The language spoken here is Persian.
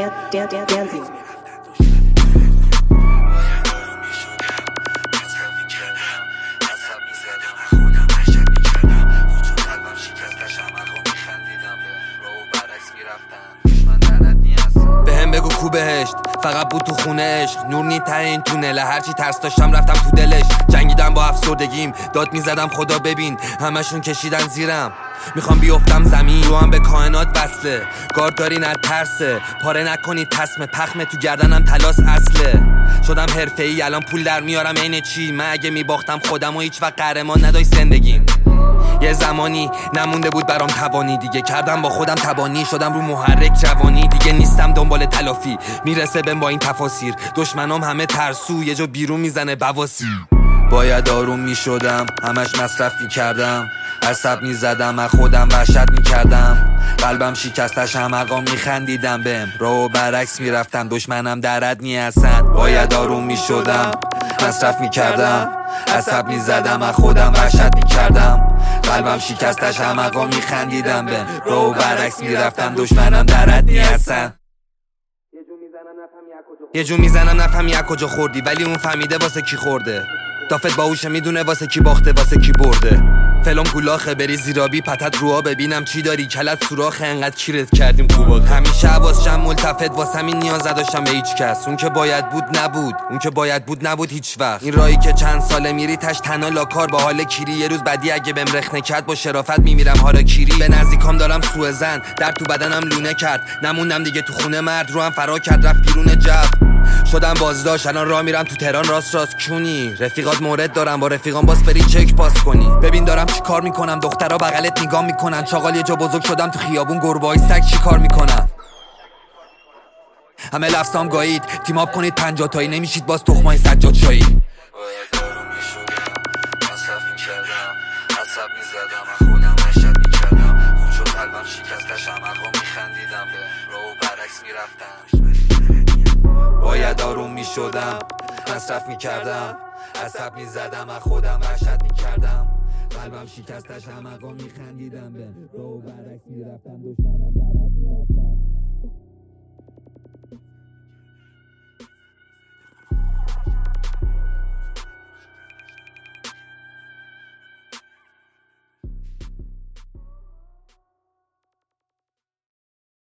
dancing. بهم بگو کو بهشت فقط بود تو خونه عشق نور نی ته این تونله هرچی ترس داشتم رفتم تو دلش جنگیدم با افسردگیم داد میزدم خدا ببین همشون کشیدن زیرم میخوام بیفتم زمین رو هم به کائنات بسته گارداری نه ترسه پاره نکنی تسمه پخمه تو گردنم تلاس اصله شدم حرفه‌ای الان پول در میارم عین چی من اگه میباختم خودم و هیچ وقت قهرمان نداشت زندگیم یه زمانی نمونده بود برام توانی دیگه کردم با خودم تبانی شدم رو محرک جوانی دیگه نیستم دنبال تلافی میرسه بهم با این تفاسیر دشمنام همه ترسو یه جا بیرون میزنه بواسی باید آروم میشدم همش مصرف میکردم عصب میزدم از خودم وحشت میکردم قلبم شکستش همقام میخندیدم بهم راهو برعکس میرفتم دشمنم درد نیستن باید آروم میشدم مصرف میکردم عصب میزدم از خودم وحشت میکردم قلبم شکستش همقام میخندیدم بهم راهو برعکس میرفتم دشمنم درد نیستن یه جو میزنم نفهمی از کجا خوردی ولی اون فهمیده واسه کی خورده دافت باهوشه میدونه واسه کی باخته واسه کی برده فلان گولاخه بری زیرابی پتت روها ببینم چی داری کلت سوراخه انقدر کیرت کردیم خوبا همیشه حواسشم ملتفت واسه همین نیاز نداشتم به هیچ کس اون که باید بود نبود اون که باید بود نبود هیچ وقت این راهی که چند ساله میری تش تنها لاکار با حال کیری یه روز بعدی اگه بهم رخنه کرد با شرافت میمیرم حالا کیری به نزدیکام دارم سوء زن در تو بدنم لونه کرد نموندم دیگه تو خونه مرد رو هم فرار کرد رفت بیرون جو شدم بازداشت الان راه میرم تو تهران راست کونی رفیقات مورد دارم با رفیقام باس بری چک پاس کنی ببین دارم چی کار میکنم دخترها بغلت نگاه میکنن چاقال یه جا بزرگ شدم تو خیابون گربه‌های سگ چی کار میکنن همه لفظام گایید تیم اپ کنید 50 تایی نمیشید باز تخمای سجاد شایی باید آروم میشدم مصرف میکردم عصب میزدم از خودم وحشت میکردم خون شد قلبم شکستش همقام میخندیدم به راهو برعکس میرفتم باید آروم میشدم مصرف میکردم عصب میزدم از خودم وحشت میکردم قلبم شکستش همقام میخندیدم به راهو برعکس میرفتم دشمنم درد